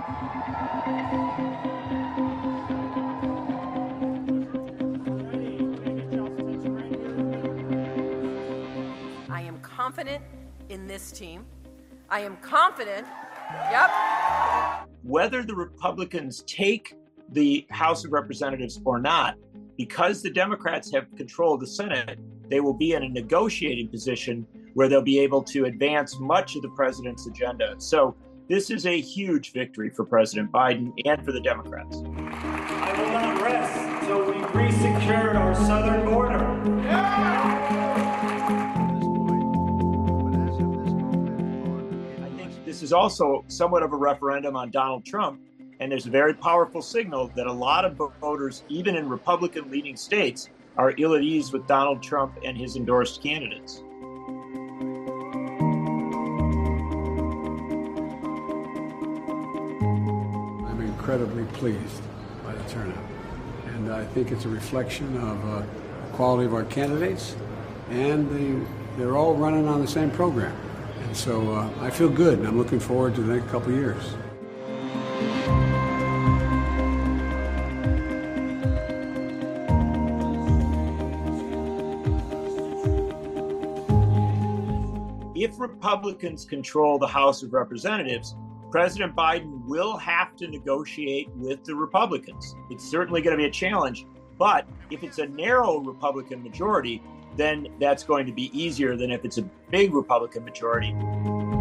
I am confident in this team. I am confident, yep. Whether the Republicans take the House of Representatives or not, because the Democrats have control of the Senate, they will be in a negotiating position where they'll be able to advance much of the president's agenda. So this is a huge victory for President Biden and for the Democrats. I will not rest until we've resecured our southern border. I think this is also somewhat of a referendum on Donald Trump. And there's a very powerful signal that a lot of voters, even in Republican-leaning states, are ill at ease with Donald Trump and his endorsed candidates. I'm incredibly pleased by the turnout. And I think it's a reflection of the quality of our candidates, and they're all running on the same program. And so I feel good, and I'm looking forward to the next couple of years. If Republicans control the House of Representatives, President Biden will have to negotiate with the Republicans. It's certainly going to be a challenge, but if it's a narrow Republican majority, then that's going to be easier than if it's a big Republican majority.